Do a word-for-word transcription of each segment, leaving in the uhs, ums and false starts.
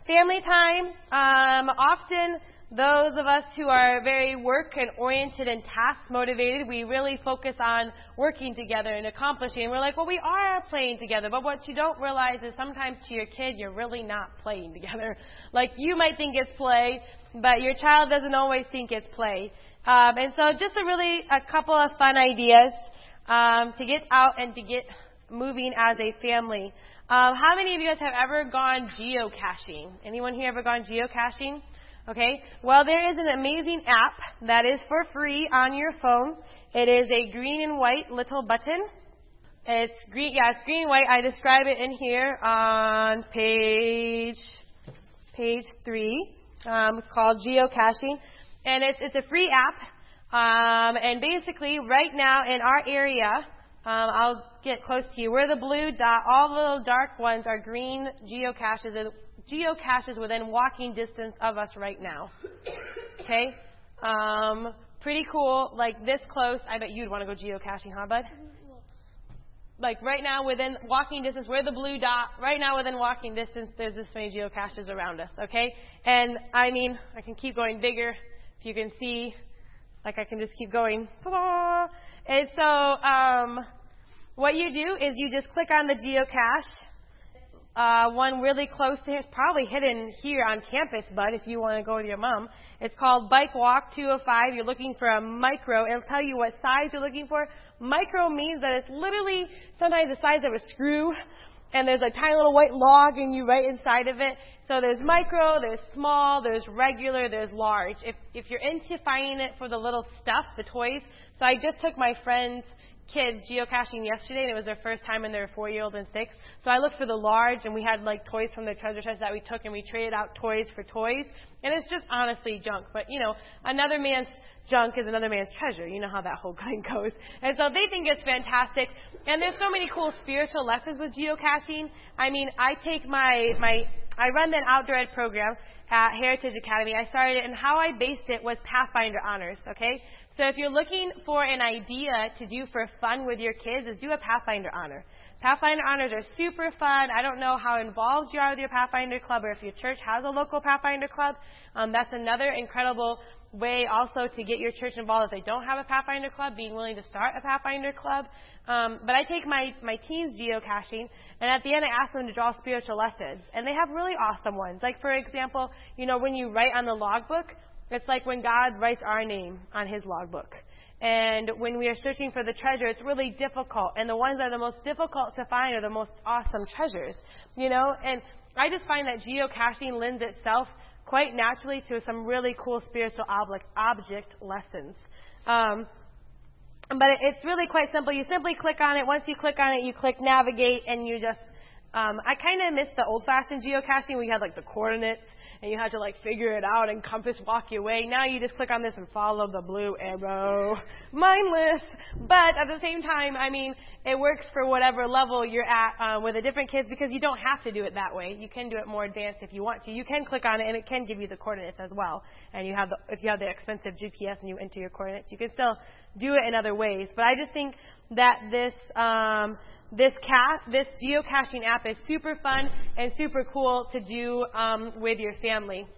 family time. Um, often those of us who are very work and oriented and task motivated, we really focus on working together and accomplishing. And we're like, well, we are playing together. But what you don't realize is sometimes to your kid, you're really not playing together. Like you might think it's play, but your child doesn't always think it's play. Um, and so just a really a couple of fun ideas um, to get out and to get moving as a family. Um, how many of you guys have ever gone geocaching? Anyone here ever gone geocaching? Okay. Well, there is an amazing app that is for free on your phone. It is a green and white little button. It's green. Yeah, it's green and white. I describe it in here on page page three. Um, it's called geocaching, and it's it's a free app. Um, and basically, right now in our area, um, I'll get close to you. We're the blue dot. All the little dark ones are green geocaches. Geocaches within walking distance of us right now. Okay? Um, pretty cool. Like this close. I bet you'd want to go geocaching, huh, bud? Like right now within walking distance, we're the blue dot. Right now within walking distance, there's this many geocaches around us. Okay? And I mean, I can keep going bigger. If you can see, like I can just keep going. Ta-da! And so, um, what you do is you just click on the geocache. Uh, one really close to here, it's probably hidden here on campus, bud, if you want to go with your mom. It's called Bike Walk two oh five. You're looking for a micro. It'll tell you what size you're looking for. Micro means that it's literally sometimes the size of a screw, and there's a tiny little white log and you right inside of it. So there's micro, there's small, there's regular, there's large. If if you're into finding it for the little stuff, the toys. So I just took my friend's kids geocaching yesterday, and it was their first time, and they were four-year-old and six. So I looked for the large, and we had like toys from their treasure chest that we took, and we traded out toys for toys. And it's just honestly junk. But you know, another man's junk is another man's treasure. You know how that whole thing goes. And so they think it's fantastic. And there's so many cool spiritual lessons with geocaching. I mean, I take my my I run an outdoor ed program at Heritage Academy. I started it, and how I based it was Pathfinder Honors. Okay. So if you're looking for an idea to do for fun with your kids, is do a Pathfinder Honor. Pathfinder Honors are super fun. I don't know how involved you are with your Pathfinder Club, or if your church has a local Pathfinder Club. Um, that's another incredible way also to get your church involved if they don't have a Pathfinder Club, being willing to start a Pathfinder Club. Um, but I take my, my teens geocaching, and at the end I ask them to draw spiritual lessons. And they have really awesome ones. Like, for example, you know, when you write on the logbook, it's like when God writes our name on his logbook. And when we are searching for the treasure, it's really difficult. And the ones that are the most difficult to find are the most awesome treasures. You know, and I just find that geocaching lends itself quite naturally to some really cool spiritual object, object lessons. Um, but it's really quite simple. You simply click on it. Once you click on it, you click navigate, and you just Um, I kind of miss the old-fashioned geocaching where you had, like, the coordinates, and you had to, like, figure it out and compass walk your way. Now you just click on this and follow the blue arrow. Mindless. But at the same time, I mean, it works for whatever level you're at uh, with the different kids, because you don't have to do it that way. You can do it more advanced if you want to. You can click on it, and it can give you the coordinates as well. And you have the, if you have the expensive G P S and you enter your coordinates, you can still do it in other ways. But I just think that this um, this cat this geocaching app is super fun and super cool to do um, with your family.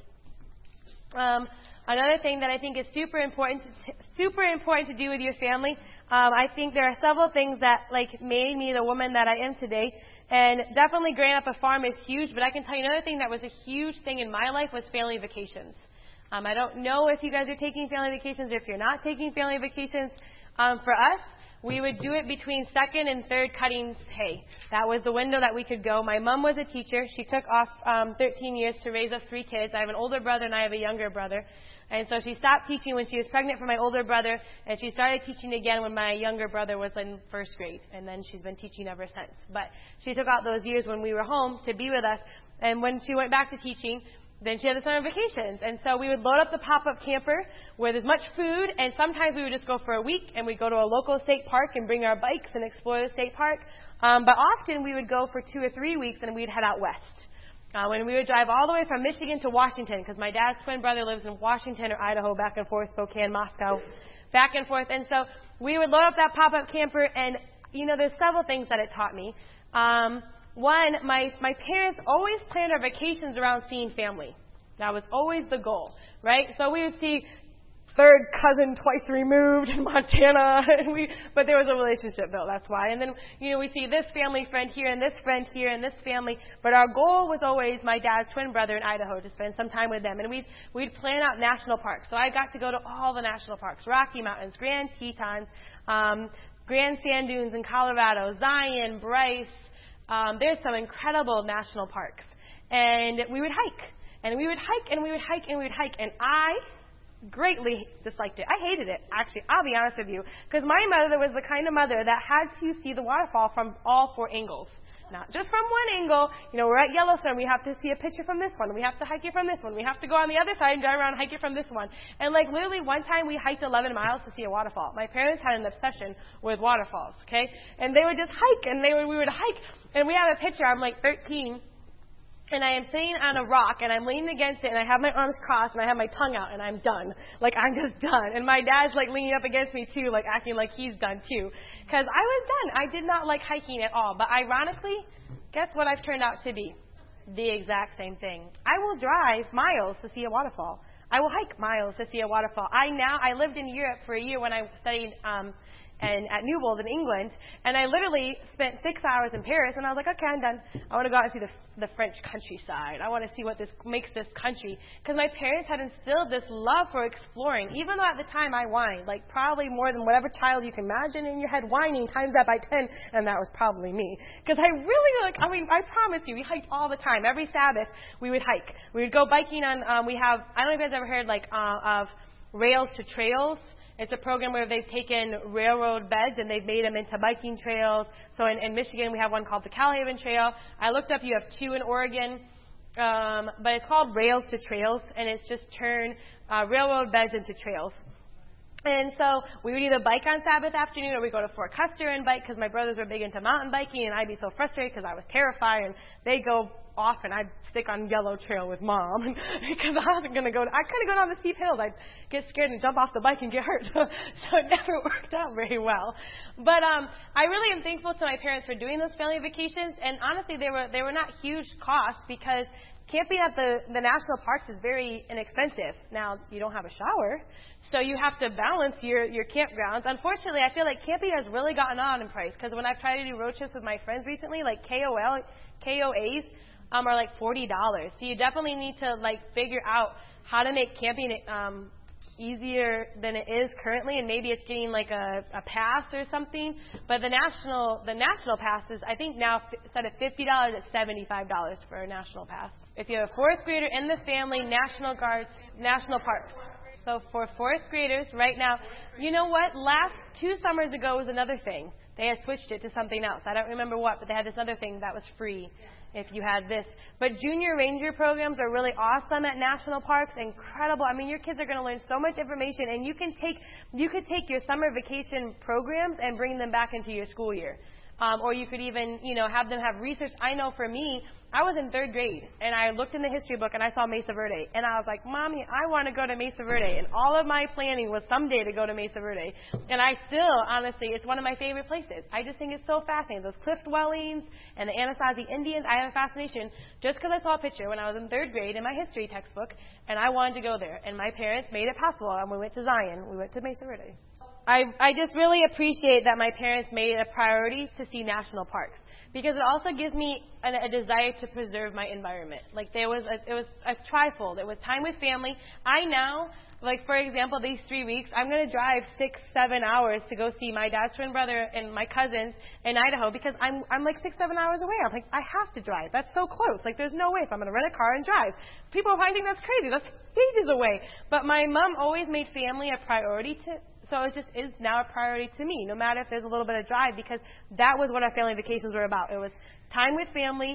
Um, another thing that I think is super important to t- super important to do with your family. Um, I think there are several things that like made me the woman that I am today. And definitely growing up a farm is huge. But I can tell you another thing that was a huge thing in my life was family vacations. Um, I don't know if you guys are taking family vacations or if you're not taking family vacations. Um, for us, we would do it between second and third cuttings hay. That was the window that we could go. My mom was a teacher. She took off um, thirteen years to raise up three kids. I have an older brother and I have a younger brother. And so she stopped teaching when she was pregnant for my older brother, and she started teaching again when my younger brother was in first grade. And then she's been teaching ever since. But she took out those years when we were home to be with us. And when she went back to teaching, then she had the summer vacations. And so we would load up the pop-up camper with as much food, and sometimes we would just go for a week, and we'd go to a local state park and bring our bikes and explore the state park. Um, but often we would go for two or three weeks, and we'd head out west. Uh, when we would drive all the way from Michigan to Washington, because my dad's twin brother lives in Washington or Idaho, back and forth, Spokane, Moscow, back and forth. And so we would load up that pop-up camper, and, you know, there's several things that it taught me. Um, One, my, my parents always planned our vacations around seeing family. That was always the goal, right? So we would see third cousin twice removed in Montana, and we, but there was a relationship though, that's why. And then, you know, we see this family friend here and this friend here and this family, but our goal was always my dad's twin brother in Idaho to spend some time with them. And we'd, we'd plan out national parks. So I got to go to all the national parks, Rocky Mountains, Grand Tetons, um, Grand Sand Dunes in Colorado, Zion, Bryce. Um, there's some incredible national parks. And we would hike, and we would hike, and we would hike, and we would hike, and I greatly disliked it. I hated it, actually. I'll be honest with you. Because my mother was the kind of mother that had to see the waterfall from all four angles. Not just from one angle. You know, we're at Yellowstone. We have to see a picture from this one. We have to hike it from this one. We have to go on the other side and drive around and hike it from this one. And, like, literally one time we hiked eleven miles to see a waterfall. My parents had an obsession with waterfalls, okay? And they would just hike, and they would, we would hike. And we have a picture. I'm, like, thirteen. And I am sitting on a rock, and I'm leaning against it, and I have my arms crossed, and I have my tongue out, and I'm done. Like, I'm just done. And my dad's, like, leaning up against me, too, like, acting like he's done, too. Because I was done. I did not like hiking at all. But ironically, guess what I've turned out to be? The exact same thing. I will drive miles to see a waterfall. I will hike miles to see a waterfall. I now, I lived in Europe for a year when I studied um, and at Newbold in England, and I literally spent six hours in Paris, and I was like, okay, I'm done. I want to go out and see the, the French countryside. I want to see what this makes this country. Because my parents had instilled this love for exploring, even though at the time I whined, like probably more than whatever child you can imagine in your head whining, times that by ten, and that was probably me. Because I really, like, I mean, I promise you, we hiked all the time. Every Sabbath, we would hike. We would go biking on, um, we have, I don't know if you guys ever heard, like, uh, of Rails to Trails. It's a program where they've taken railroad beds and they've made them into biking trails. So in, in Michigan, we have one called the Calhaven Trail. I looked up, you have two in Oregon, um, but it's called Rails to Trails, and it's just turn uh, railroad beds into trails. And so we would either bike on Sabbath afternoon or we'd go to Fort Custer and bike because my brothers were big into mountain biking, and I'd be so frustrated because I was terrified, and they'd go off and I'd stick on Yellow Trail with Mom because I wasn't going to go. I couldn't go down the steep hills. I'd get scared and jump off the bike and get hurt. So, so it never worked out very well. But um, I really am thankful to my parents for doing those family vacations, and honestly, they were they were not huge costs because camping at the, the national parks is very inexpensive. Now, you don't have a shower, so you have to balance your, your campgrounds. Unfortunately, I feel like camping has really gotten on in price because when I've tried to do road trips with my friends recently, like K O L, K O As um, are like forty dollars. So you definitely need to like figure out how to make camping um, easier than it is currently, and maybe it's getting like a, a pass or something. But the national the national passes, I think now instead of fifty dollars, it's seventy-five dollars for a national pass. If you have a fourth grader in the family, National Guards, national parks. So for fourth graders right now, you know what? Last two summers ago was another thing. They had switched it to something else. I don't remember what, but they had this other thing that was free if you had this. But junior ranger programs are really awesome at national parks. Incredible. I mean, your kids are going to learn so much information, and you can take you could take your summer vacation programs and bring them back into your school year. Um, or you could even, you know, have them have research. I know for me, I was in third grade, and I looked in the history book, and I saw Mesa Verde. And I was like, Mommy, I want to go to Mesa Verde. And all of my planning was someday to go to Mesa Verde. And I still, honestly, it's one of my favorite places. I just think it's so fascinating. Those cliff dwellings and the Anasazi Indians, I have a fascination just because I saw a picture when I was in third grade in my history textbook, and I wanted to go there. And my parents made it possible, and we went to Zion. We went to Mesa Verde. I, I just really appreciate that my parents made it a priority to see national parks, because it also gives me a, a desire to preserve my environment. Like there was, a, it was a trifold. It was time with family. I now, like for example, these three weeks, I'm going to drive six, seven hours to go see my dad's twin brother and my cousins in Idaho because I'm, I'm like six, seven hours away. I'm like, I have to drive. That's so close. Like there's no way if I'm going to rent a car and drive. People might think that's crazy. That's ages away. But my mom always made family a priority to. So it just is now a priority to me, no matter if there's a little bit of drive, because that was what our family vacations were about. It was time with family,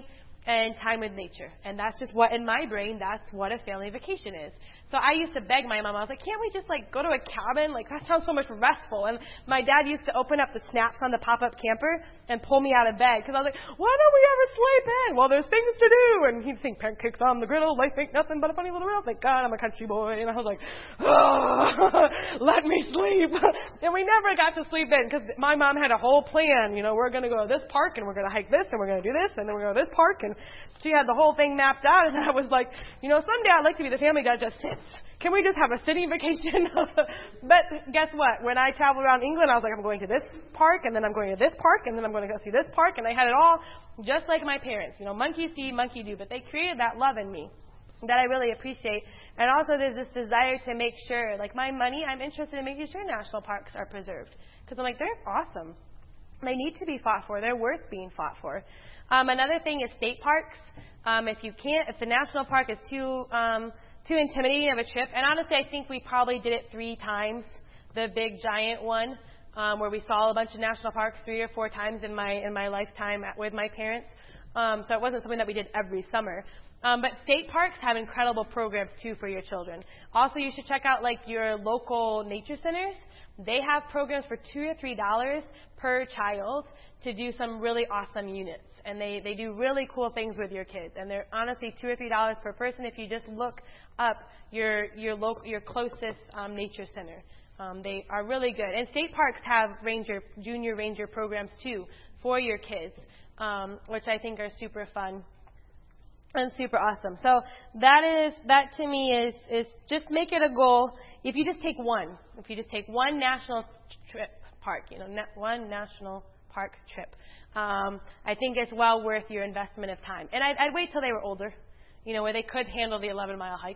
and time with nature. And that's just what, in my brain, that's what a family vacation is. So I used to beg my mom. I was like, can't we just, like, go to a cabin? Like, that sounds so much restful. And my dad used to open up the snaps on the pop-up camper and pull me out of bed. Because I was like, why don't we ever sleep in? Well, there's things to do. And he'd sing pancakes on the griddle. Life ain't nothing but a funny little world. Thank God I'm a country boy. And I was like, oh, let me sleep. And we never got to sleep in because my mom had a whole plan. You know, we're going to go to this park and we're going to hike this and we're going to do this and then we're going to go to this park. And she had the whole thing mapped out, and I was like, you know, someday I'd like to be the family that just sits. Can we just have a sitting vacation? But guess what? When I traveled around England, I was like, I'm going to this park, and then I'm going to this park, and then I'm going to go see this park, and I had it all just like my parents. You know, monkey see, monkey do, but they created that love in me that I really appreciate. And also there's this desire to make sure, like my money, I'm interested in making sure national parks are preserved. Because I'm like, they're awesome. They need to be fought for. They're worth being fought for. Um, another thing is state parks. Um, if you can't, if the national park is too um, too intimidating of a trip, and honestly, I think we probably did it three times, the big giant one, um, where we saw a bunch of national parks three or four times in my in my lifetime at, with my parents. Um, so it wasn't something that we did every summer. Um, but state parks have incredible programs too for your children. Also, you should check out like your local nature centers. They have programs for two or three dollars per child to do some really awesome units. And they, they do really cool things with your kids. And they're honestly two or three dollars per person if you just look up your your local your closest um, nature center. Um, they are really good. And state parks have ranger junior ranger programs too for your kids, um, which I think are super fun and super awesome. So that is that to me is is just make it a goal. If you just take one, if you just take one national trip park, you know, na- one national park trip, um, I think it's well worth your investment of time. And I'd, I'd wait till they were older, you know, where they could handle the eleven mile hike.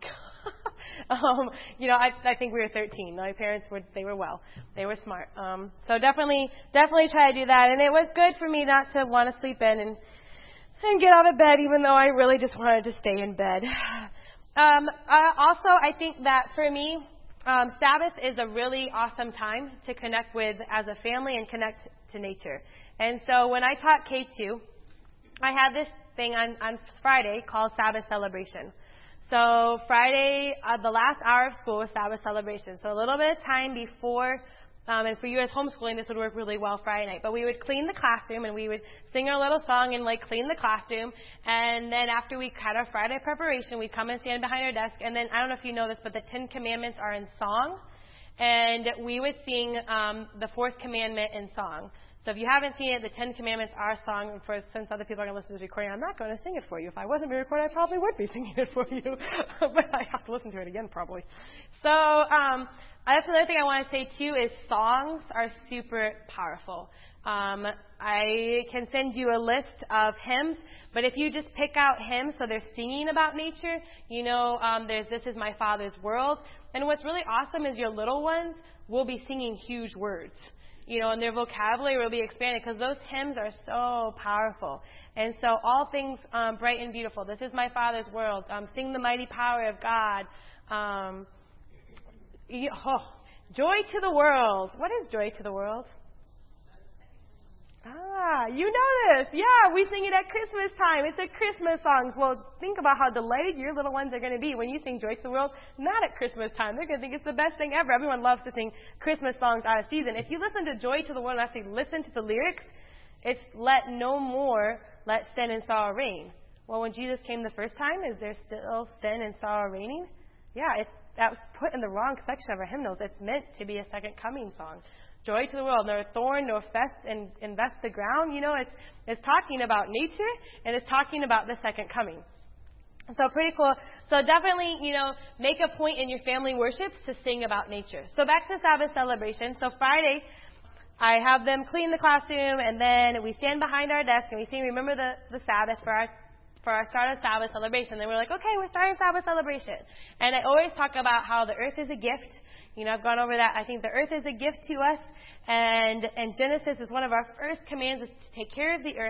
um, you know, I, I think we were thirteen. My parents were they were well, they were smart. Um, so definitely definitely try to do that. And it was good for me not to want to sleep in and. And get out of bed, even though I really just wanted to stay in bed. Um, uh, also, I think that for me, um, Sabbath is a really awesome time to connect with as a family and connect to nature. And so when I taught K two, I had this thing on, on Friday called Sabbath Celebration. So Friday, uh, the last hour of school was Sabbath Celebration. So a little bit of time before. Um, and for you as homeschooling, this would work really well Friday night. But we would clean the classroom, and we would sing our little song and, like, clean the classroom. And then after we had our Friday preparation, we'd come and stand behind our desk. And then, I don't know if you know this, but the Ten Commandments are in song. And we would sing um, the fourth commandment in song. So if you haven't seen it, the Ten Commandments are a song. For, since other people are going to listen to this recording, I'm not going to sing it for you. If I wasn't being recorded, I probably would be singing it for you. But I have to listen to it again, probably. So, um... That's another thing I want to say, too, is songs are super powerful. Um, I can send you a list of hymns, but if you just pick out hymns, so they're singing about nature, you know, um, there's This Is My Father's World. And what's really awesome is your little ones will be singing huge words, you know, and their vocabulary will be expanded because those hymns are so powerful. And so all things um, bright and beautiful. This is my Father's world. Um, sing the mighty power of God. Um, Oh, joy to the world. What is joy to the world? Ah, you know this. Yeah, we sing it at Christmas time. It's a Christmas song. Well, think about how delighted your little ones are going to be when you sing joy to the world, not at Christmas time. They're going to think it's the best thing ever. Everyone loves to sing Christmas songs out of season. If you listen to joy to the world and actually listen to the lyrics, it's let no more let sin and sorrow reign. Well, when Jesus came the first time, is there still sin and sorrow reigning? Yeah, it's that was put in the wrong section of our hymnals. It's meant to be a second coming song. Joy to the world, nor thorn, nor fest, and invest the ground. You know, it's it's talking about nature, and it's talking about the second coming. So pretty cool. So definitely, you know, make a point in your family worships to sing about nature. So back to Sabbath celebration. So Friday, I have them clean the classroom, and then we stand behind our desk, and we sing Remember the, the Sabbath for our for our start of Sabbath celebration. Then we're like, okay, we're starting Sabbath celebration. And I always talk about how the earth is a gift. You know, I've gone over that. I think the earth is a gift to us. And, and Genesis is one of our first commands is to take care of the earth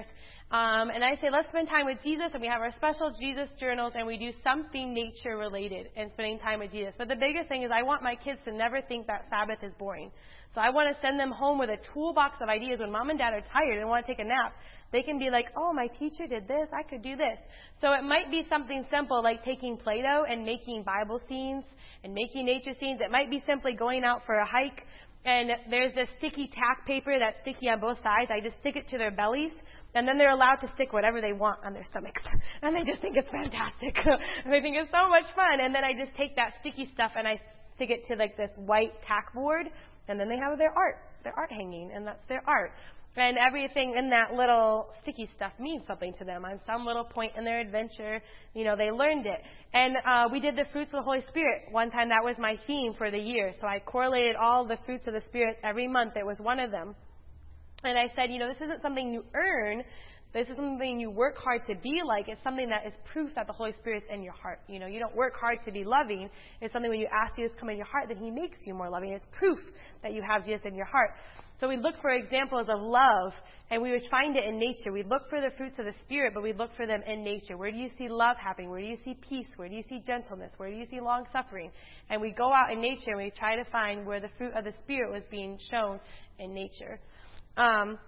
Um, and I say, let's spend time with Jesus, and we have our special Jesus journals, and we do something nature-related and spending time with Jesus. But the biggest thing is I want my kids to never think that Sabbath is boring. So I want to send them home with a toolbox of ideas. When mom and dad are tired and want to take a nap, they can be like, oh, my teacher did this. I could do this. So it might be something simple like taking Play-Doh and making Bible scenes and making nature scenes. It might be simply going out for a hike. And there's this sticky tack paper that's sticky on both sides. I just stick it to their bellies. And then they're allowed to stick whatever they want on their stomachs. And they just think it's fantastic. And they think it's so much fun. And then I just take that sticky stuff and I stick it to like this white tack board. And then they have their art, their art hanging. And that's their art. And everything in that little sticky stuff means something to them. On some little point in their adventure, you know, they learned it. And uh, we did the fruits of the Holy Spirit. One time that was my theme for the year. So I correlated all the fruits of the Spirit every month. It was one of them. And I said, you know, this isn't something you earn. This is something you work hard to be like. It's something that is proof that the Holy Spirit's in your heart. You know, you don't work hard to be loving. It's something when you ask Jesus to come in your heart, then He makes you more loving. It's proof that you have Jesus in your heart. So we look for examples of love, and we would find it in nature. We'd look for the fruits of the Spirit, but we'd look for them in nature. Where do you see love happening? Where do you see peace? Where do you see gentleness? Where do you see long-suffering? And we go out in nature, and we try to find where the fruit of the Spirit was being shown in nature. Um,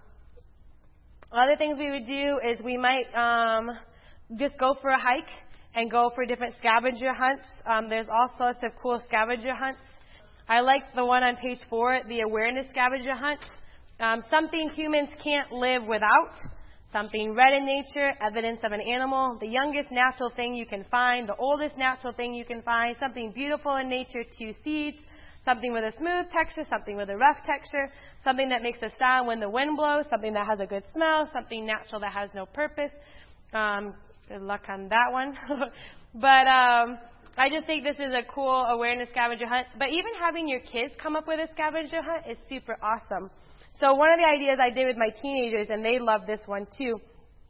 other things we would do is we might um, just go for a hike and go for different scavenger hunts. Um, there's all sorts of cool scavenger hunts. I like the one on page four, the awareness scavenger hunt. Um, something humans can't live without. Something red in nature, evidence of an animal. The youngest natural thing you can find. The oldest natural thing you can find. Something beautiful in nature, two seeds. Something with a smooth texture, something with a rough texture, something that makes a sound when the wind blows, something that has a good smell, something natural that has no purpose. Um, good luck on that one. But um, I just think this is a cool awareness scavenger hunt. But even having your kids come up with a scavenger hunt is super awesome. So one of the ideas I did with my teenagers, and they love this one too,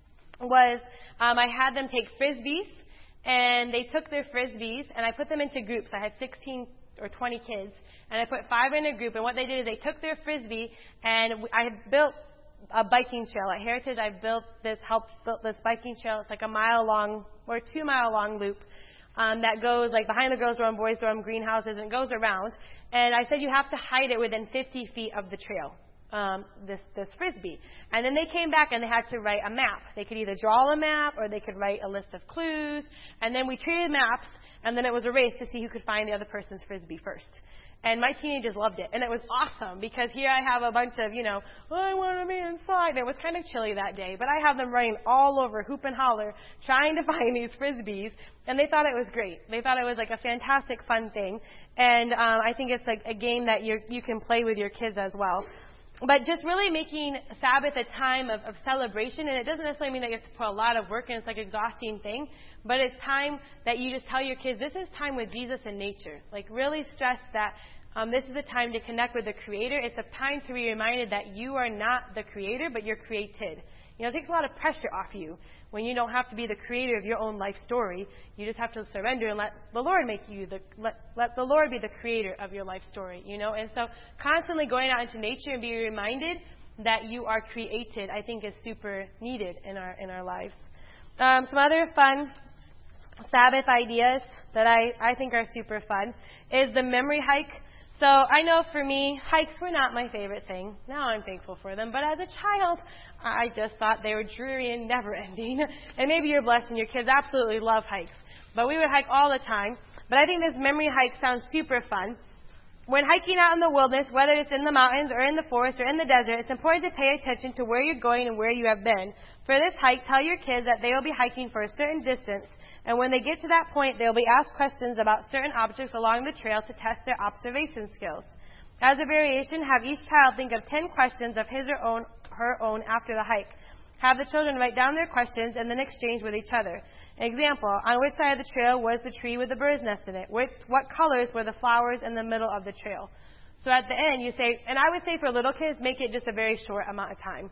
was um, I had them take Frisbees, and they took their Frisbees, and I put them into groups. I had sixteen or twenty kids, and I put five in a group, and what they did is they took their Frisbee, and I built a biking trail. At Heritage, I built this, helped build this biking trail. It's like a mile long, or two mile long loop, um, that goes like behind the girls' dorm, boys' dorm, greenhouses, and it goes around, and I said you have to hide it within fifty feet of the trail. Um, this, this Frisbee. And then they came back and they had to write a map. They could either draw a map or they could write a list of clues. And then we traded maps, and then it was a race to see who could find the other person's Frisbee first. And my teenagers loved it. And it was awesome because here I have a bunch of, you know, oh, I want to be inside. And it was kind of chilly that day, but I have them running all over, hoop and holler, trying to find these Frisbees. And they thought it was great. They thought it was like a fantastic, fun thing. And um, I think it's like a game that you you can play with your kids as well. But just really making Sabbath a time of, of celebration, and it doesn't necessarily mean that you have to put a lot of work in. It's like an exhausting thing, but it's time that you just tell your kids, this is time with Jesus and nature. Like really stress that um, this is a time to connect with the Creator. It's a time to be reminded that you are not the Creator, but you're created. You know, it takes a lot of pressure off you when you don't have to be the creator of your own life story. You just have to surrender and let the Lord make you the let let the Lord be the creator of your life story. You know, and so constantly going out into nature and being reminded that you are created, I think, is super needed in our in our lives. Um, some other fun Sabbath ideas that I I think are super fun is the memory hike. So I know for me, hikes were not my favorite thing. Now I'm thankful for them. But as a child, I just thought they were dreary and never-ending. And maybe you're blessed and your kids absolutely love hikes. But we would hike all the time. But I think this memory hike sounds super fun. When hiking out in the wilderness, whether it's in the mountains or in the forest or in the desert, it's important to pay attention to where you're going and where you have been. For this hike, tell your kids that they will be hiking for a certain distance, and when they get to that point, they'll be asked questions about certain objects along the trail to test their observation skills. As a variation, have each child think of ten questions of his or own, her own after the hike. Have the children write down their questions and then exchange with each other. An example, on which side of the trail was the tree with the bird's nest in it? What, what colors were the flowers in the middle of the trail? So at the end, you say, and I would say for little kids, make it just a very short amount of time.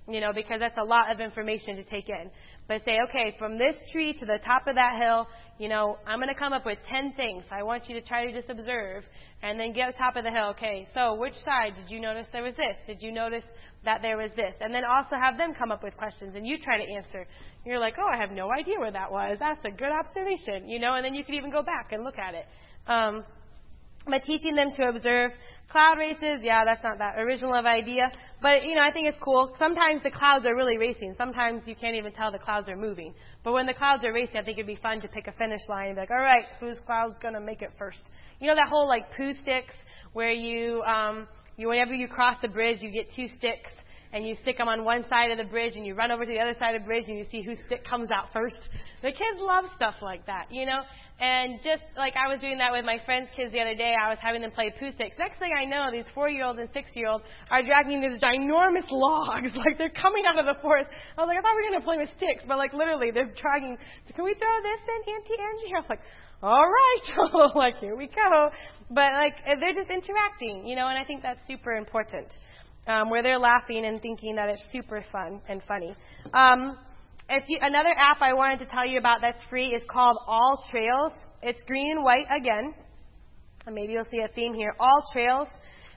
you know, because that's a lot of information to take in. But say, okay, from this tree to the top of that hill, you know, I'm going to come up with ten things. I want you to try to just observe and then get to the top of the hill. Okay, so which side? Did you notice there was this? Did you notice that there was this? And then also have them come up with questions and you try to answer. You're like, oh, I have no idea where that was. That's a good observation, you know, and then you can even go back and look at it. Um, but teaching them to observe cloud races, yeah, that's not that original of an idea. But, you know, I think it's cool. Sometimes the clouds are really racing. Sometimes you can't even tell the clouds are moving. But when the clouds are racing, I think it'd be fun to pick a finish line and be like, all right, whose cloud's going to make it first? You know that whole, like, poo sticks where you, um, you, whenever you cross the bridge, you get two sticks and you stick them on one side of the bridge and you run over to the other side of the bridge and you see whose stick comes out first. The kids love stuff like that, you know? And just like I was doing that with my friend's kids the other day, I was having them play poo sticks. Next thing I know, these four-year-olds and six-year-olds are dragging these ginormous logs. Like they're coming out of the forest. I was like, I thought we were going to play with sticks, but like literally they're dragging, can we throw this in, Auntie Angie? I was like, all right. Like, here we go. But like, they're just interacting, you know, and I think that's super important. Um, where they're laughing and thinking that it's super fun and funny. Um, if you, another app I wanted to tell you about that's free is called All Trails. It's green and white again. And maybe you'll see a theme here. All Trails.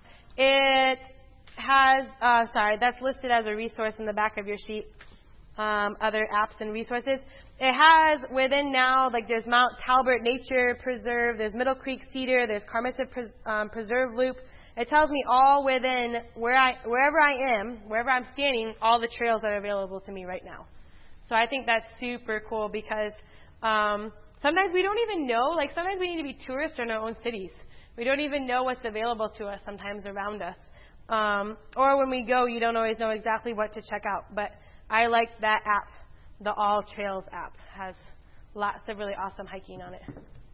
It has, uh, sorry, that's listed as a resource in the back of your sheet. Um, other apps and resources. It has within now, like there's Mount Talbot Nature Preserve, there's Middle Creek Cedar, there's Carmissive Pres- um, Preserve Loop. It tells me all within where I, wherever I am, wherever I'm standing, all the trails that are available to me right now. So I think that's super cool because um, sometimes we don't even know, like sometimes we need to be tourists in our own cities. We don't even know what's available to us sometimes around us. Um, or when we go, you don't always know exactly what to check out. But I like that app, the All Trails app. Has lots of really awesome hiking on it.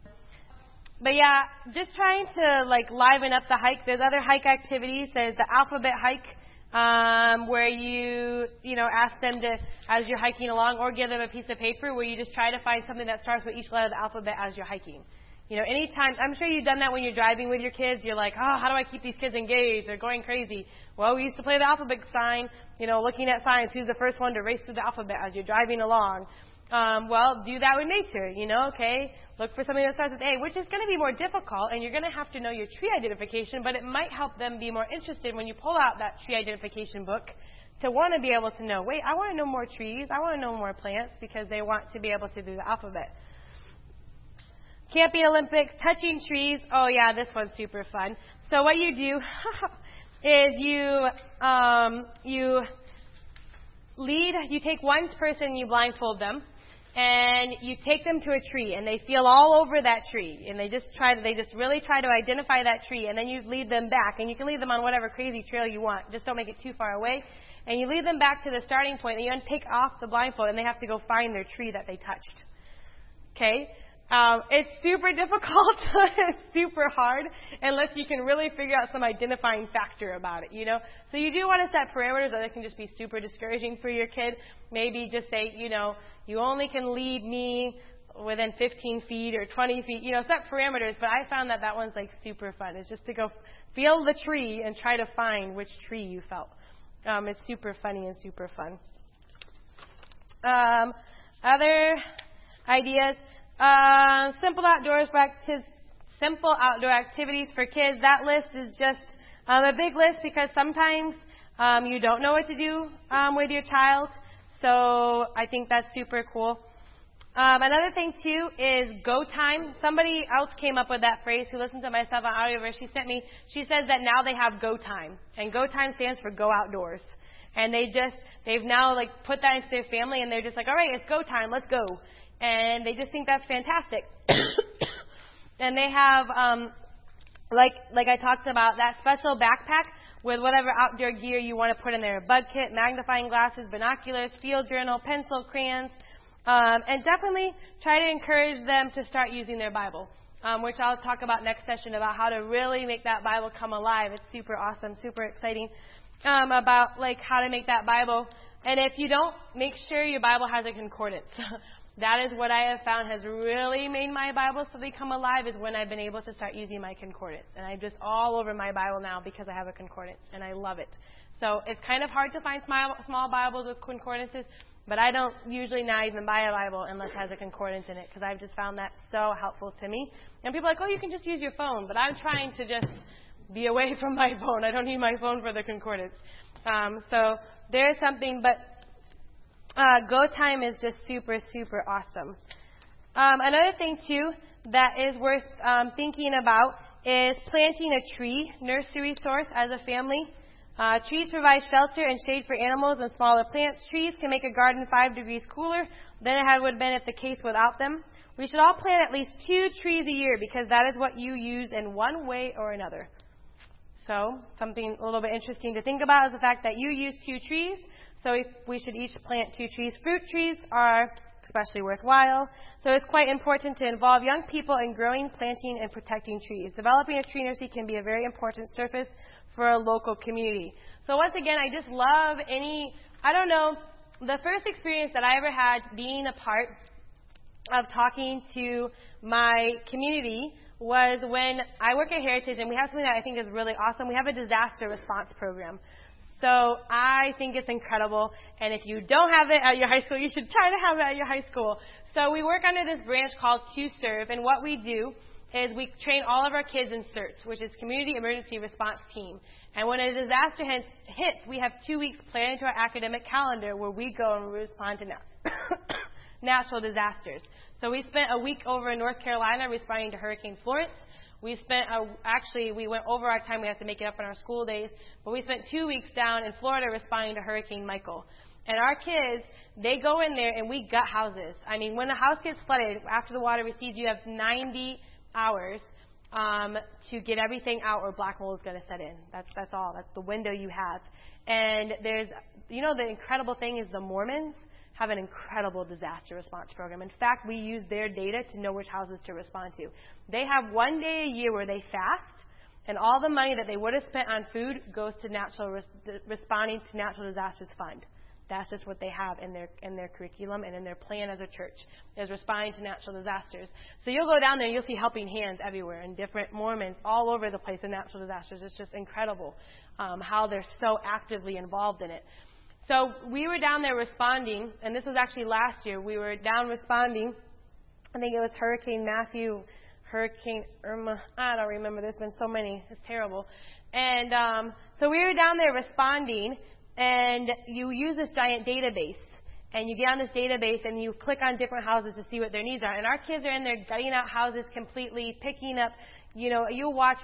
But yeah, just trying to like liven up the hike. There's other hike activities. There's the alphabet hike, um, where you, you know, ask them to, as you're hiking along, or give them a piece of paper where you just try to find something that starts with each letter of the alphabet as you're hiking. You know, anytime, I'm sure you've done that when you're driving with your kids. You're like, oh, how do I keep these kids engaged? They're going crazy. Well, we used to play the alphabet sign, you know, looking at signs. Who's the first one to race through the alphabet as you're driving along? Um, well, do that with nature, you know, okay? Look for something that starts with A, which is going to be more difficult, and you're going to have to know your tree identification, but it might help them be more interested when you pull out that tree identification book to want to be able to know, wait, I want to know more trees, I want to know more plants, because they want to be able to do the alphabet. Camping Olympics, touching trees. Oh, yeah, this one's super fun. So what you do is you um, you lead, you take one person, you blindfold them, and you take them to a tree, and they feel all over that tree, and they just try to, they just really try to identify that tree, and then you lead them back, and you can lead them on whatever crazy trail you want. Just don't make it too far away. And you lead them back to the starting point, and you take off the blindfold, and they have to go find their tree that they touched. Okay? Um, it's super difficult. It's super hard unless you can really figure out some identifying factor about it, you know. So you do want to set parameters, or they can just be super discouraging for your kid. Maybe just say, you know, you only can lead me within fifteen feet or twenty feet, you know, set parameters. But I found that that one's like super fun. It's just to go feel the tree and try to find which tree you felt. Um, it's super funny and super fun. Um, other ideas. Uh, simple outdoors acti- simple outdoor activities for kids. That list is just um, a big list because sometimes um, you don't know what to do um, with your child. So I think that's super cool. Um, another thing too is go time. Somebody else came up with that phrase who listened to myself on Audioverse. She sent me. She says that now they have go time, and go time stands for go outdoors. And they just they've now like put that into their family, and they're just like, all right, it's go time, let's go. And they just think that's fantastic. And they have, um, like like I talked about, that special backpack with whatever outdoor gear you want to put in there. Bug kit, magnifying glasses, binoculars, field journal, pencil, crayons. Um, and definitely try to encourage them to start using their Bible, um, which I'll talk about next session about how to really make that Bible come alive. It's super awesome, super exciting, um, about like how to make that Bible. And if you don't, make sure your Bible has a concordance. That is what I have found has really made my Bible study come alive, is when I've been able to start using my concordance. And I'm just all over my Bible now because I have a concordance, and I love it. So it's kind of hard to find small, small Bibles with concordances, but I don't usually now even buy a Bible unless it has a concordance in it, because I've just found that so helpful to me. And people are like, oh, you can just use your phone, but I'm trying to just be away from my phone. I don't need my phone for the concordance. Um, so there's something, but uh, Go Time is just super, super awesome. Um, another thing, too, that is worth um, thinking about is planting a tree nursery source as a family. Uh, trees provide shelter and shade for animals and smaller plants. Trees can make a garden five degrees cooler than it would have been if the case without them. We should all plant at least two trees a year, because that is what you use in one way or another. So something a little bit interesting to think about is the fact that you use two trees. So if we should each plant two trees. Fruit trees are especially worthwhile. So it's quite important to involve young people in growing, planting, and protecting trees. Developing a tree nursery can be a very important service for a local community. So once again, I just love any, I don't know, the first experience that I ever had being a part of talking to my community was when I work at Heritage, and we have something that I think is really awesome. We have a disaster response program. So I think it's incredible, and if you don't have it at your high school, you should try to have it at your high school. So we work under this branch called To Serve, and what we do is we train all of our kids in CERT, which is Community Emergency Response Team. And when a disaster hits, we have two weeks planned into our academic calendar where we go and we respond to na- natural disasters. So we spent a week over in North Carolina responding to Hurricane Florence. We spent, a, actually, we went over our time. We have to make it up in our school days. But we spent two weeks down in Florida responding to Hurricane Michael. And our kids, they go in there and we gut houses. I mean, when the house gets flooded, after the water recedes, you have ninety hours um, to get everything out, or black mold is going to set in. That's that's all. That's the window you have. And there's, you know, the incredible thing is the Mormons have an incredible disaster response program. In fact, we use their data to know which houses to respond to. They have one day a year where they fast, and all the money that they would have spent on food goes to natural res- responding to natural disasters fund. That's just what they have in their in their curriculum and in their plan as a church, is responding to natural disasters. So you'll go down there and you'll see helping hands everywhere, and different Mormons all over the place in natural disasters. It's just incredible um, how they're so actively involved in it. So we were down there responding, and this was actually last year. We were down responding. I think it was Hurricane Matthew, Hurricane Irma. I don't remember. There's been so many. It's terrible. And um, so we were down there responding, and you use this giant database. And you get on this database, and you click on different houses to see what their needs are. And our kids are in there gutting out houses completely, picking up, you know, you watch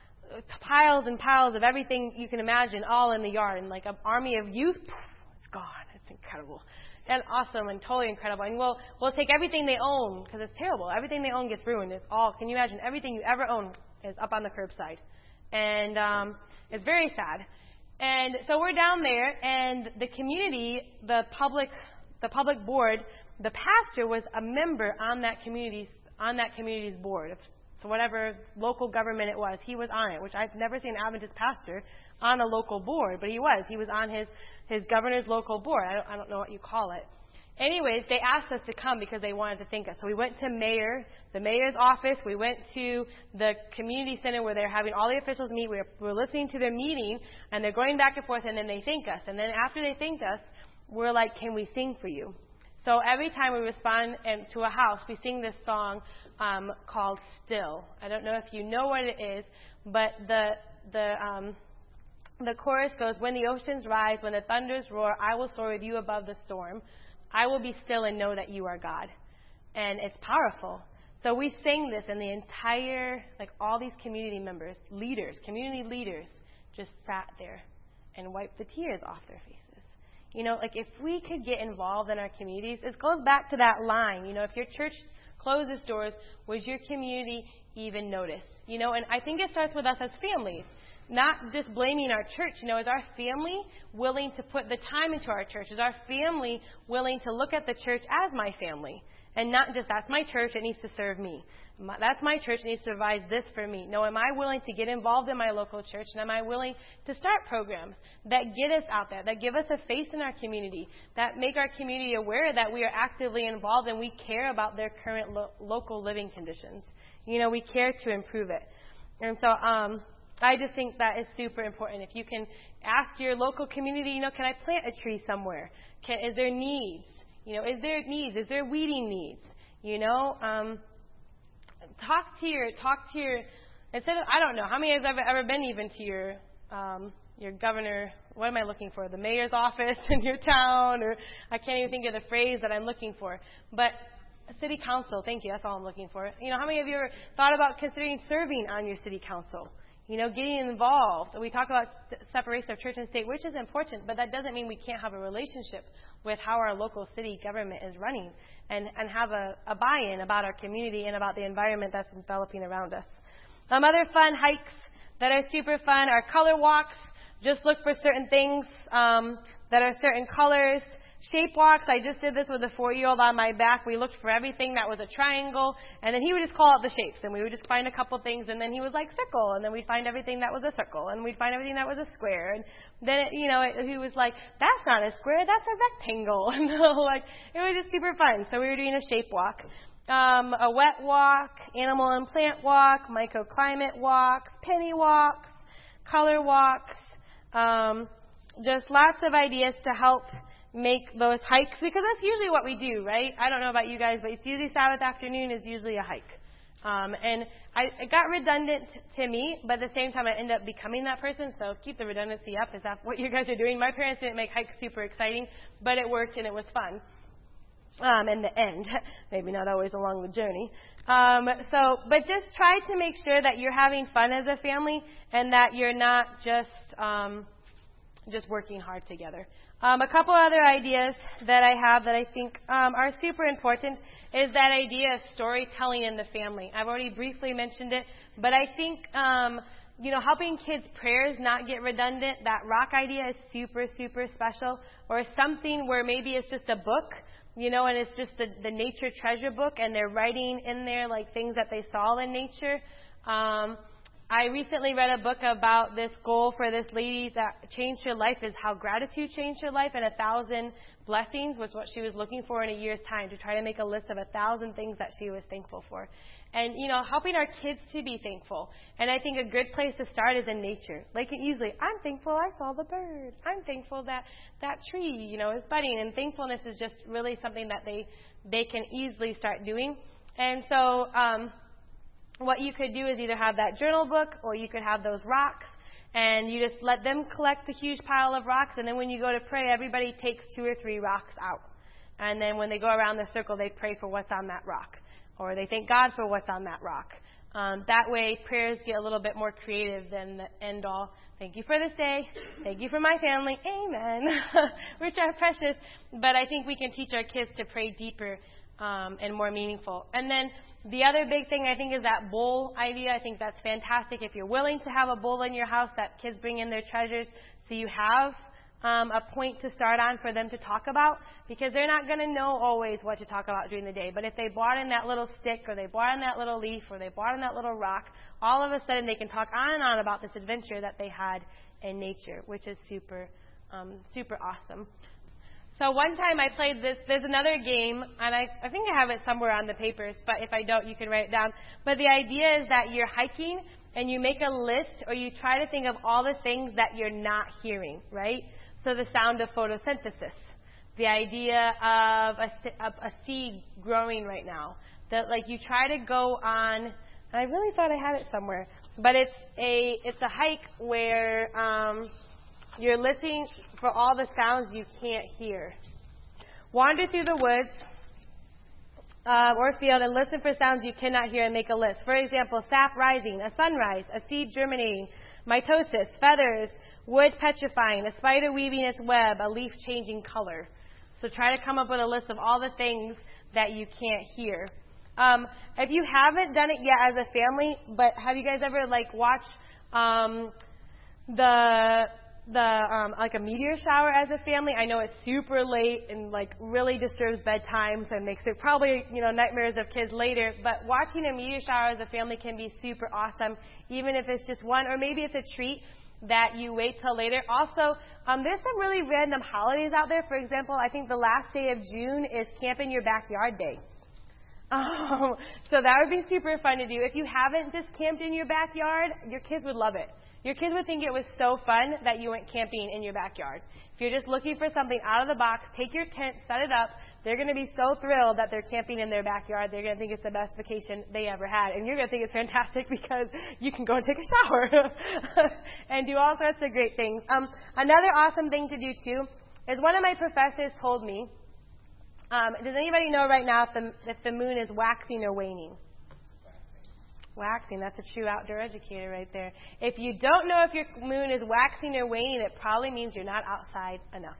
piles and piles of everything you can imagine all in the yard. And like an army of youth, it's gone. It's incredible. And awesome and totally incredible. And we'll, we'll take everything they own, because it's terrible. Everything they own gets ruined. It's all, can you imagine, everything you ever own is up on the curbside. And um, it's very sad. And so we're down there, and the community, the public, the public board, the pastor was a member on that community's on that community's board. So whatever local government it was, he was on it, which I've never seen an Adventist pastor on a local board, but he was. He was on his, his governor's local board. I don't, I don't know what you call it. Anyways, they asked us to come because they wanted to thank us. So we went to mayor, the mayor's office. We went to the community center where they're having all the officials meet. We were, we were listening to their meeting, and they're going back and forth, and then they thank us. And then after they thanked us, we're like, can we sing for you? So every time we respond to a house, we sing this song um, called Still. I don't know if you know what it is, but the the um, the chorus goes, when the oceans rise, when the thunders roar, I will soar with you above the storm. I will be still and know that you are God. And it's powerful. So we sing this, and the entire, like all these community members, leaders, community leaders, just sat there and wiped the tears off their faces. You know, like if we could get involved in our communities, it goes back to that line. You know, if your church closes doors, would your community even notice? You know, and I think it starts with us as families. Not just blaming our church, you know, is our family willing to put the time into our church? Is our family willing to look at the church as my family? And not just, that's my church, it needs to serve me. My, that's my church, it needs to provide this for me. No, am I willing to get involved in my local church? And am I willing to start programs that get us out there, that give us a face in our community, that make our community aware that we are actively involved and we care about their current lo- local living conditions. You know, we care to improve it. And so um, I just think that is super important. If you can ask your local community, you know, can I plant a tree somewhere? Can, is there needs? You know, is there needs? Is there weeding needs? You know, um, talk to your, talk to your, instead of, I don't know, how many has ever, ever been even to your, um, your governor, what am I looking for? The mayor's office in your town, or I can't even think of the phrase that I'm looking for. But city council, thank you, that's all I'm looking for. You know, how many of you ever thought about considering serving on your city council? You know, getting involved. We talk about separation of church and state, which is important, but that doesn't mean we can't have a relationship with how our local city government is running and, and have a, a buy-in about our community and about the environment that's developing around us. Um, other fun hikes that are super fun are color walks. Just look for certain things um, that are certain colors. Shape walks, I just did this with a four-year-old on my back. We looked for everything that was a triangle, and then he would just call out the shapes, and we would just find a couple things, and then he was like, circle, and then we'd find everything that was a circle, and we'd find everything that was a square, and then, it, you know, it, he was like, that's not a square, that's a rectangle, and like, it was just super fun. So we were doing a shape walk, um, a wet walk, animal and plant walk, microclimate walks, penny walks, color walks, um, just lots of ideas to help make those hikes, because that's usually what we do, right? I don't know about you guys, but it's usually Sabbath afternoon is usually a hike. Um, and I, it got redundant to me, but at the same time I end up becoming that person, so keep the redundancy up. Is that what you guys are doing? My parents didn't make hikes super exciting, but it worked and it was fun. Um, in the end, maybe not always along the journey. Um, so, but just try to make sure that you're having fun as a family and that you're not just, um, just working hard together. Um, a couple other ideas that I have that I think um, are super important is that idea of storytelling in the family. I've already briefly mentioned it, but I think, um, you know, helping kids' prayers not get redundant, that rock idea is super, super special. Or something where maybe it's just a book, you know, and it's just the, the nature treasure book, and they're writing in there like things that they saw in nature. Um, I recently read a book about this goal for this lady that changed her life, is how gratitude changed her life, and a thousand blessings was what she was looking for in a year's time, to try to make a list of a thousand things that she was thankful for. And, you know, helping our kids to be thankful. And I think a good place to start is in nature. Like easily, I'm thankful I saw the bird. I'm thankful that that tree, you know, is budding. And thankfulness is just really something that they, they can easily start doing. And so, um, what you could do is either have that journal book, or you could have those rocks, and you just let them collect a huge pile of rocks, and then when you go to pray, everybody takes two or three rocks out. And then when they go around the circle, they pray for what's on that rock, or they thank God for what's on that rock. Um, that way, prayers get a little bit more creative than the end all. Thank you for this day. Thank you for my family. Amen. Which are precious. But I think we can teach our kids to pray deeper um, and more meaningful. And then the other big thing, I think, is that bowl idea. I think that's fantastic. If you're willing to have a bowl in your house that kids bring in their treasures, so you have um, a point to start on for them to talk about, because they're not going to know always what to talk about during the day. But if they brought in that little stick, or they brought in that little leaf, or they brought in that little rock, all of a sudden they can talk on and on about this adventure that they had in nature, which is super, um, super awesome. So one time I played this, there's another game, and I, I think I have it somewhere on the papers, but if I don't, you can write it down. But the idea is that you're hiking, and you make a list, or you try to think of all the things that you're not hearing, right? So the sound of photosynthesis, the idea of a, of a seed growing right now, that like you try to go on, I really thought I had it somewhere, but it's a, it's a hike where, um, you're listening for all the sounds you can't hear. Wander through the woods uh, or field and listen for sounds you cannot hear and make a list. For example, sap rising, a sunrise, a seed germinating, mitosis, feathers, wood petrifying, a spider weaving its web, a leaf changing color. So try to come up with a list of all the things that you can't hear. Um, if you haven't done it yet as a family, but have you guys ever like watched um, the the um, like a meteor shower as a family. I know it's super late and like really disturbs bedtimes and makes it probably, you know, nightmares of kids later. But watching a meteor shower as a family can be super awesome, even if it's just one, or maybe it's a treat that you wait till later. Also, um, there's some really random holidays out there. For example, I think the last day of June is Camp in Your Backyard Day. Um, so that would be super fun to do. If you haven't just camped in your backyard, your kids would love it. Your kids would think it was so fun that you went camping in your backyard. If you're just looking for something out of the box, take your tent, set it up. They're going to be so thrilled that they're camping in their backyard. They're going to think it's the best vacation they ever had. And you're going to think it's fantastic because you can go and take a shower and do all sorts of great things. Um, another awesome thing to do, too, is one of my professors told me, um, does anybody know right now if the, if the moon is waxing or waning? Waxing. That's a true outdoor educator right there. If you don't know if your moon is waxing or waning, it probably means you're not outside enough.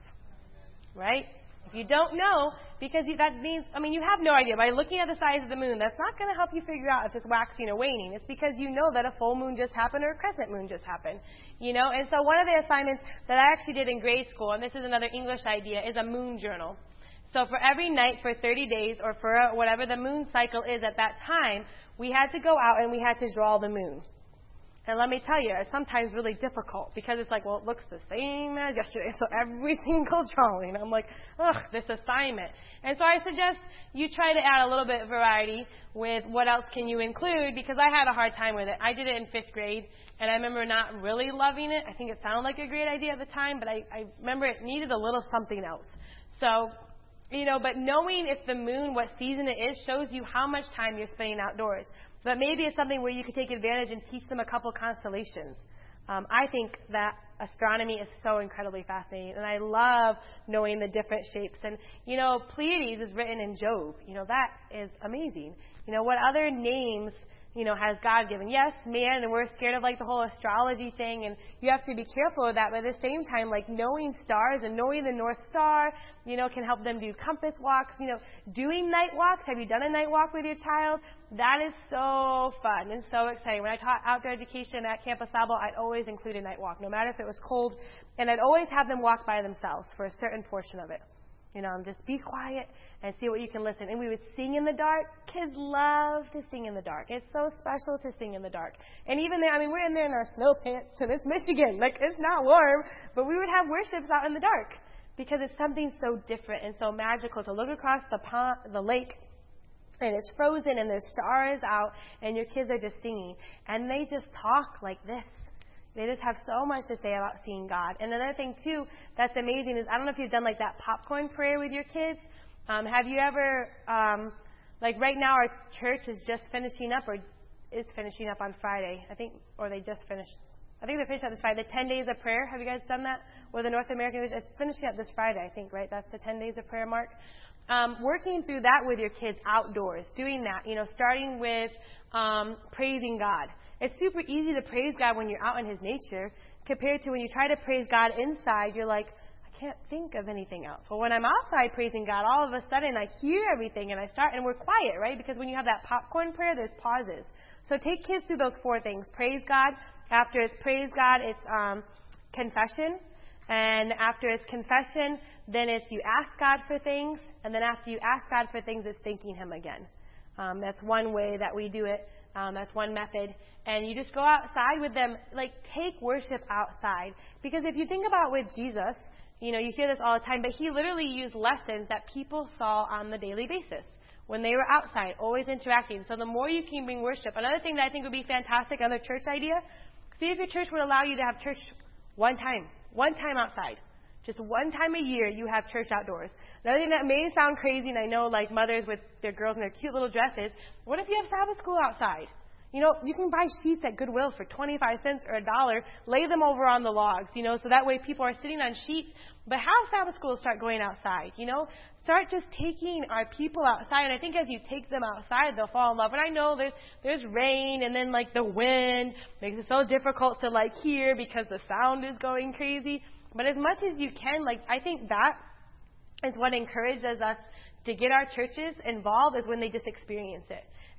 Right? If you don't know, because that means, I mean, you have no idea. By looking at the size of the moon, that's not going to help you figure out if it's waxing or waning. It's because you know that a full moon just happened or a crescent moon just happened. You know? And so one of the assignments that I actually did in grade school, and this is another English idea, is a moon journal. So for every night for thirty days, or for whatever the moon cycle is at that time, we had to go out and we had to draw the moon. And let me tell you, it's sometimes really difficult because it's like, well, it looks the same as yesterday. So every single drawing, I'm like, ugh, this assignment. And so I suggest you try to add a little bit of variety with what else can you include, because I had a hard time with it. I did it in fifth grade, and I remember not really loving it. I think it sounded like a great idea at the time, but I, I remember it needed a little something else. So, you know, but knowing if the moon, what season it is, shows you how much time you're spending outdoors. But maybe it's something where you could take advantage and teach them a couple constellations. Um, I think that astronomy is so incredibly fascinating, and I love knowing the different shapes. And, you know, Pleiades is written in Job. You know, that is amazing. You know, what other names, you know, has God given? Yes, man, and we're scared of, like, the whole astrology thing, and you have to be careful of that. But at the same time, like, knowing stars and knowing the North Star, you know, can help them do compass walks. You know, doing night walks. Have you done a night walk with your child? That is so fun and so exciting. When I taught outdoor education at Camp Asabo, I'd always include a night walk, no matter if it was cold, and I'd always have them walk by themselves for a certain portion of it. You know, and just be quiet and see what you can listen. And we would sing in the dark. Kids love to sing in the dark. It's so special to sing in the dark. And even there, I mean, we're in there in our snow pants, and it's Michigan. Like, it's not warm, but we would have worships out in the dark because it's something so different and so magical to look across the pond, the lake, and it's frozen, and there's stars out, and your kids are just singing. And they just talk like this. They just have so much to say about seeing God. And another thing, too, that's amazing is, I don't know if you've done, like, that popcorn prayer with your kids. Um, have you ever, um, like, right now our church is just finishing up, or is finishing up on Friday, I think, or they just finished. I think they finished up this Friday. The ten days of prayer. Have you guys done that? With the North American Vision? It's finishing up this Friday, I think, right? That's the ten days of prayer mark. Um, working through that with your kids outdoors, doing that, you know, starting with um, praising God. It's super easy to praise God when you're out in His nature compared to when you try to praise God inside. You're like, I can't think of anything else. Well, when I'm outside praising God, all of a sudden I hear everything and I start, and we're quiet, right? Because when you have that popcorn prayer, there's pauses. So take kids through those four things. Praise God. After it's praise God, it's um, confession. And after it's confession, then it's you ask God for things. And then after you ask God for things, it's thanking Him again. Um, that's one way that we do it. Um, that's one method. And you just go outside with them. Like, take worship outside. Because if you think about with Jesus, you know, you hear this all the time, but He literally used lessons that people saw on the daily basis when they were outside, always interacting. So the more you can bring worship. Another thing that I think would be fantastic, another church idea, see if your church would allow you to have church one time. One time outside. Just one time a year you have church outdoors. Another thing that may sound crazy, and I know like mothers with their girls in their cute little dresses, what if you have Sabbath school outside? You know, you can buy sheets at Goodwill for twenty-five cents or a dollar, lay them over on the logs, you know, so that way people are sitting on sheets. But have Sabbath school start going outside, you know. Start just taking our people outside. And I think as you take them outside, they'll fall in love. And I know there's there's rain, and then like the wind makes it so difficult to like hear because the sound is going crazy. But as much as you can, like, I think that is what encourages us to get our churches involved, is when they just experience it.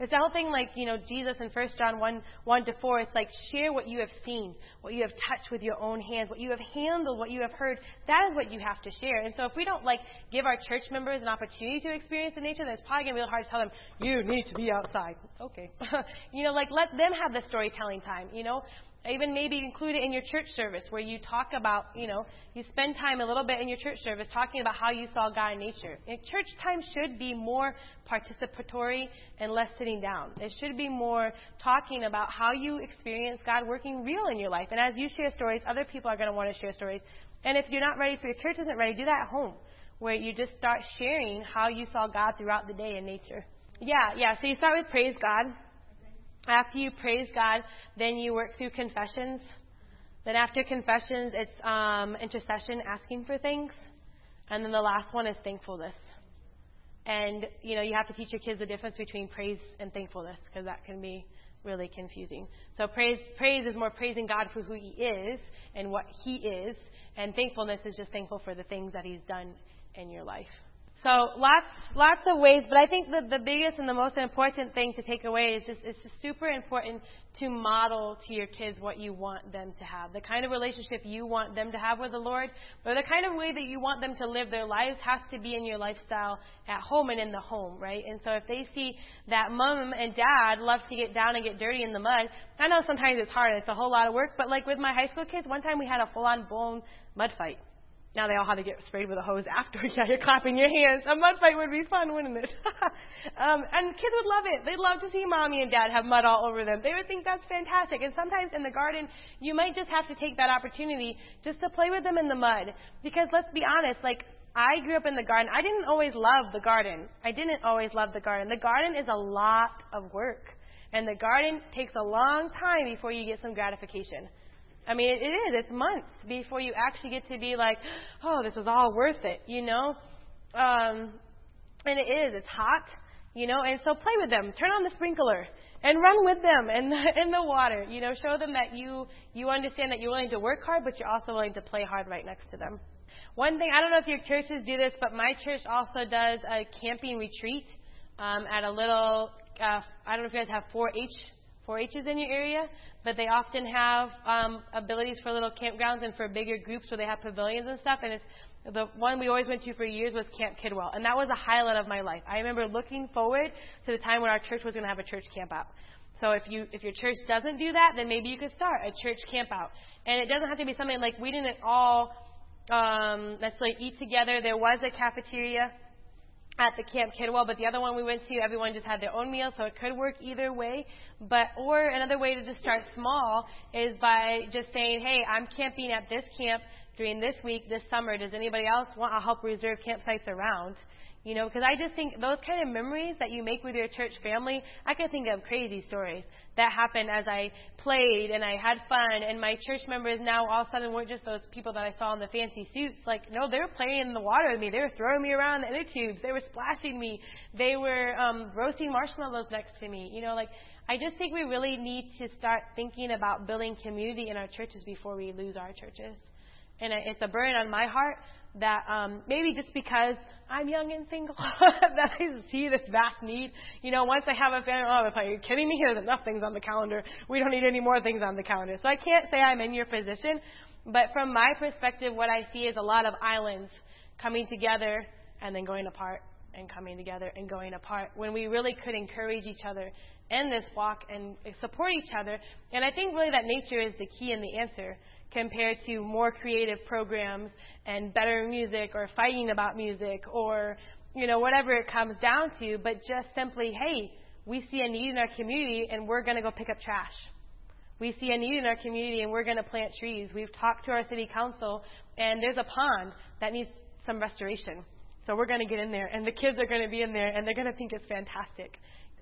It's the whole thing like, you know, Jesus in First John one, one to four, it's like share what you have seen, what you have touched with your own hands, what you have handled, what you have heard. That is what you have to share. And so if we don't like give our church members an opportunity to experience the nature, then it's probably going to be hard to tell them, you need to be outside. Okay. you know, like let them have the storytelling time, you know. Even maybe include it in your church service where you talk about, you know, you spend time a little bit in your church service talking about how you saw God in nature. And church time should be more participatory and less sitting down. It should be more talking about how you experience God working real in your life. And as you share stories, other people are going to want to share stories. And if you're not ready, if your church isn't ready, do that at home where you just start sharing how you saw God throughout the day in nature. Yeah, yeah. So you start with praise God. After you praise God, then you work through confessions. Then after confessions, it's um, intercession, asking for things. And then the last one is thankfulness. And, you know, you have to teach your kids the difference between praise and thankfulness because that can be really confusing. So praise praise is more praising God for who He is and what He is. And thankfulness is just thankful for the things that He's done in your life. So lots, lots of ways, but I think that the biggest and the most important thing to take away is just it's just super important to model to your kids what you want them to have, the kind of relationship you want them to have with the Lord, or the kind of way that you want them to live their lives has to be in your lifestyle at home and in the home, right? And so if they see that mom and dad love to get down and get dirty in the mud, I know sometimes it's hard, it's a whole lot of work, but like with my high school kids, one time we had a full-on blown mud fight. Now they all had to get sprayed with a hose after. Yeah, you're clapping your hands. A mud fight would be fun, wouldn't it? um, and kids would love it. They'd love to see mommy and dad have mud all over them. They would think that's fantastic. And sometimes in the garden, you might just have to take that opportunity just to play with them in the mud. Because let's be honest, like, I grew up in the garden. I didn't always love the garden. I didn't always love the garden. The garden is a lot of work. And the garden takes a long time before you get some gratification. I mean, it, it is. It's months before you actually get to be like, oh, this is all worth it, you know? Um, and it is. It's hot, you know? And so play with them. Turn on the sprinkler and run with them in the, in the water. You know, show them that you, you understand that you're willing to work hard, but you're also willing to play hard right next to them. One thing, I don't know if your churches do this, but my church also does a camping retreat um, at a little, uh, I don't know if you guys have four H four H's in your area, but they often have um, abilities for little campgrounds and for bigger groups where they have pavilions and stuff. And it's the one we always went to for years was Camp Kidwell, and that was a highlight of my life. I remember looking forward to the time when our church was going to have a church camp out. So if you if your church doesn't do that, then maybe you could start a church camp out. And it doesn't have to be something like we didn't all um, necessarily eat together. There was a cafeteria at the Camp Kidwell, but the other one we went to, everyone just had their own meal, so it could work either way. But or another way to just start small is by just saying, hey, I'm camping at this camp during this week, this summer. Does anybody else want? I'll help reserve campsites around. You know, because I just think those kind of memories that you make with your church family, I can think of crazy stories that happened as I played and I had fun. And my church members now all of a sudden weren't just those people that I saw in the fancy suits. Like, no, they were playing in the water with me. They were throwing me around the inner tubes. They were splashing me. They were um, roasting marshmallows next to me. You know, like, I just think we really need to start thinking about building community in our churches before we lose our churches. And it's a burden on my heart that um, maybe just because I'm young and single, that I see this vast need. You know, once I have a family, oh, are you kidding me? There's enough things on the calendar. We don't need any more things on the calendar. So I can't say I'm in your position. But from my perspective, what I see is a lot of islands coming together and then going apart and coming together and going apart when we really could encourage each other in this walk and support each other. And I think really that nature is the key and the answer, compared to more creative programs and better music or fighting about music or, you know, whatever it comes down to, but just simply, hey, we see a need in our community and we're going to go pick up trash. We see a need in our community and we're going to plant trees. We've talked to our city council and there's a pond that needs some restoration. So we're going to get in there and the kids are going to be in there and they're going to think it's fantastic.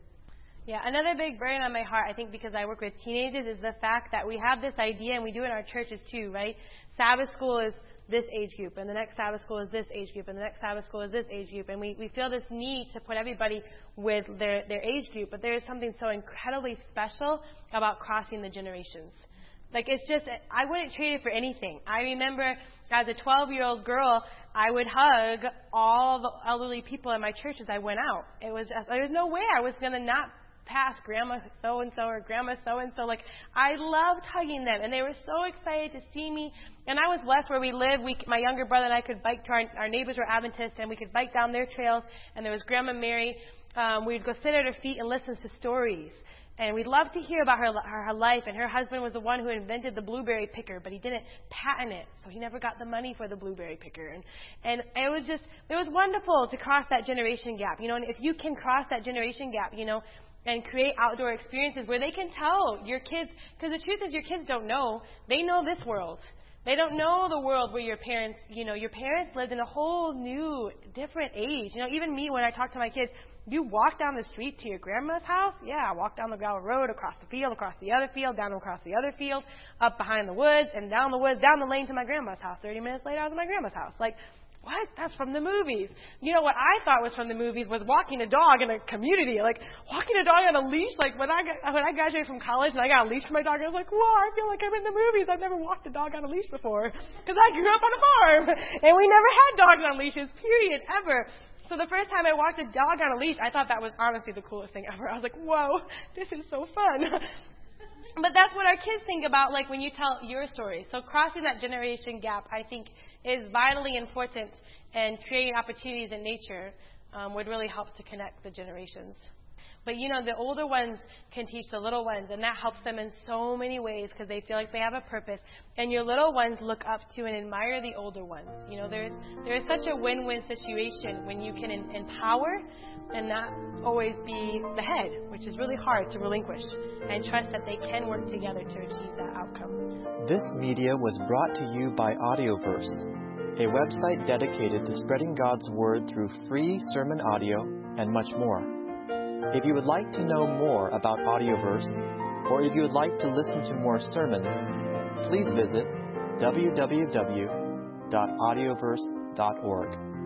Yeah, another big burden on my heart, I think because I work with teenagers, is the fact that we have this idea, and we do it in our churches too, right? Sabbath school is this age group, and the next Sabbath school is this age group, and the next Sabbath school is this age group, and we, we feel this need to put everybody with their, their age group, but there is something so incredibly special about crossing the generations. Like, it's just, I wouldn't trade it for anything. I remember as a twelve-year-old girl, I would hug all the elderly people in my church as I went out. It was just, there was no way I was going to not pass Grandma so-and-so or Grandma so-and-so. Like, I loved hugging them, and they were so excited to see me. And I was blessed where we lived. We, my younger brother and I could bike to our, our neighbors were Adventists, and we could bike down their trails. And there was Grandma Mary. Um, we'd go sit at her feet and listen to stories. And we'd love to hear about her, her her life. And her husband was the one who invented the blueberry picker, but he didn't patent it, so he never got the money for the blueberry picker. And and it was just it was wonderful to cross that generation gap, you know. And if you can cross that generation gap, you know, and create outdoor experiences where they can tell your kids, because the truth is your kids don't know. They know this world. They don't know the world where your parents, you know, your parents lived in a whole new, different age. You know, even me, when I talk to my kids, you walk down the street to your grandma's house? Yeah, I walk down the gravel road, across the field, across the other field, down across the other field, up behind the woods, and down the woods, down the lane to my grandma's house. Thirty minutes later, I was at my grandma's house. Like, what? That's from the movies. You know, what I thought was from the movies was walking a dog in a community. Like, walking a dog on a leash. Like, when I got, when I graduated from college and I got a leash for my dog, I was like, whoa, I feel like I'm in the movies. I've never walked a dog on a leash before. Because I grew up on a farm. And we never had dogs on leashes, period, ever. So the first time I walked a dog on a leash, I thought that was honestly the coolest thing ever. I was like, whoa, this is so fun. But that's what our kids think about, like, when you tell your story. So crossing that generation gap, I think, is vitally important, and creating opportunities in nature um, would really help to connect the generations. But, you know, the older ones can teach the little ones, and that helps them in so many ways because they feel like they have a purpose. And your little ones look up to and admire the older ones. You know, there's there's such a win-win situation when you can in, empower and not always be the head, which is really hard to relinquish, and trust that they can work together to achieve that outcome. This media was brought to you by Audioverse, a website dedicated to spreading God's Word through free sermon audio and much more. If you would like to know more about Audioverse, or if you would like to listen to more sermons, please visit w w w dot audioverse dot org.